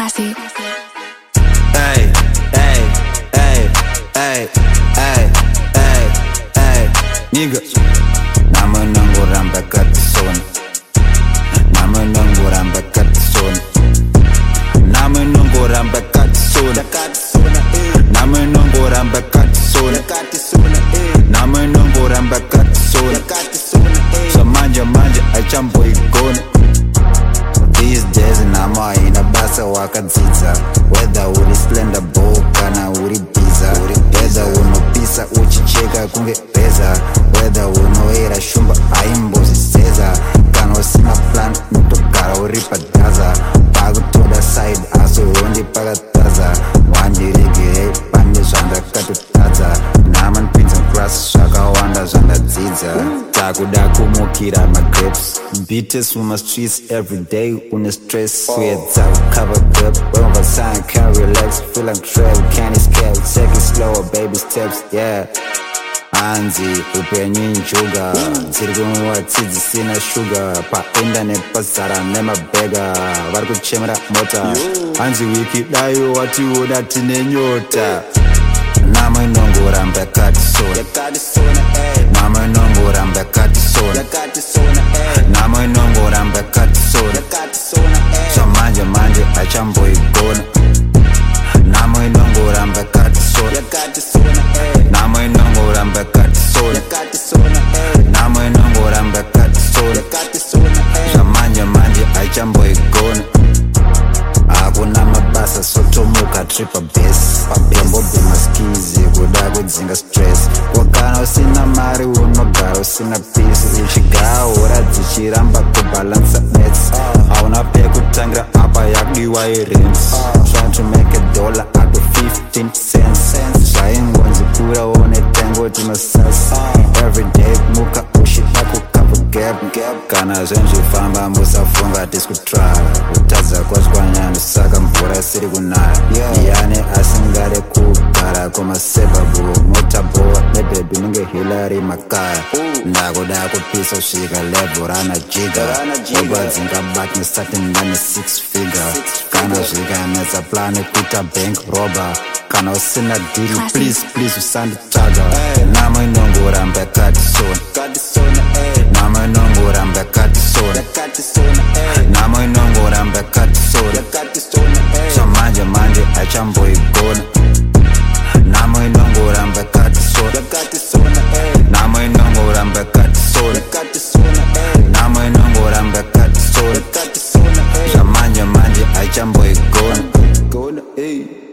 Classy. Hey, hey, hey, hey, hey, hey, hey, nigga. Nama nangu ramba katisoni. Nama nangu ramba katisoni. Nama nangu ramba katisoni. Nama nangu ramba katisoni. Nama nangu ramba katisoni. So manja achambo igone. These days nama ina basa wakadzidza. Whether uri slender bow kana uri pizza. Whether unopisa uchicheka kunge peza. Whether unoera shumba aimboziseza. Kana usina plan mutogara uri padaza. Pagu to the side aso undi pakataza. Wandiregere pande zvanda katotadza. Nama npinza class zvakawanda zvandadzidza. Takuda kumukira magrapes. Beaters from my streets every day. Une stress kuedza cover up. When over time can't relax. Feel like trail can't escape. Take it slower baby steps yeah. Anzi upenyu njuga. Ziri kumwa tidzi sina sugar. Paenda nepazara nemabega. Vari kuchemera mota. Anzi wiki dayo wationa tine nyota. Nama inongoramba katisoni. Nama inongoramba katisoni. Nama inongoramba katisoni. So manje achambo igona. Nama inongoramba katisoni. Nama inongoramba katisoni. Nama inongoramba katisoni. So manje achambo igona. Akuna mabasa sotomuka tripa bass. Yambobe maskizi kuda kudzinga stress. Wakana usina mari unogara usina peace. Uchigara uradzichiramba kubalansa nets. Hauna pekutangira apa yakudiwa irents. Trying to make a dollar out of 15 cents. Zvaingonzi kura one tengo timasasa. Everyday muka ushida kukapa gap. Kana zvenjifamba musafunga tiskutry. Utadza kwazwanyana saka mvura isiri kunaya. Iyane asingade kugara kumasebabu. Motaboa nebebi ninge Hillary makaya. Ndakuda kupisa usvika level rana jiga. Ogwadzinga bati nesati ndane 6 figure. Kana zvikanetsa plan kuita bank robber. Kana usina deal please usanditaga. Nama inongoramba katisoni. Nama inongoramba katisoni. Nama inongoramba katisoni. So manje achambo igona. Nama inongoramba katisoni. Nama inongoramba katisoni. Nama inongoramba katisoni. So manje achambo igona.